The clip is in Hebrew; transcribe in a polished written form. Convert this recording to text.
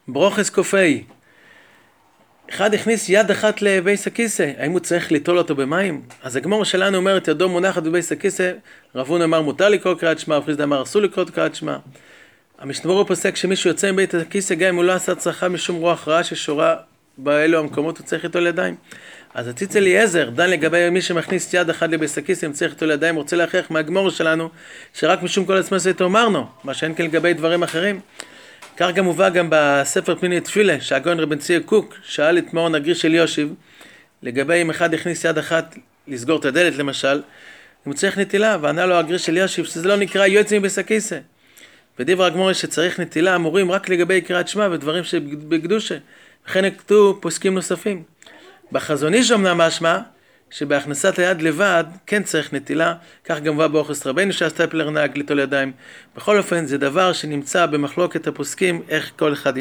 ברוכס קופאי. אחד הכניס יד אחת לבייס הכיסא, האם הוא צריך ליטול אותו במים? אז הגמור שלנו אומרת ידו מונחת בבייס הכיסא, רב הונא אמר מותר לקרוא קריאת שמע, רב חיסדא אמר אסור לקרוא קריאת שמע. המשנה ברורה פוסק שמישהו יוצא מבית הכיסא גם אם הוא לא עשה צרכה משום רוח רעה ששורה באלו המקומות הוא צריך ליטול ידיים. אז הציץ אליעזר דן לגבי מי שמכניס יד אחת לבייס הכיסא אם צריך ליטול ידיים, רוצה להכריח מהגמור שלנו שרק משום כל עצמו אמרנו, מה שאין כן לגבי דברים אחרים. כך גם מובא גם בספר פנימי תפילה, שהגאון רבי צבי קוק שאל את מאור נגרי של יושיב, לגבי אם אחד הכניס יד אחת לסגור את הדלת למשל, אם הוא צריך נטילה, וענה לו הגרי של יושיב שזה לא נקרא יוצא מבייס הכיסא. ודבר הגמור שצריך נטילה אמורים רק לגבי קריאת שמע ודברים שבקדושה, וכן נקטו פוסקים נוספים. בחזון איש אמנם משמע, שבהכנסת היד לבד כן צריך נטילה, כך גם בא באורחס רבנו שהסטפלר נהג ליטול ידיים. בכל אופן זה דבר שנמצא במחלוקת הפוסקים איך כל אחד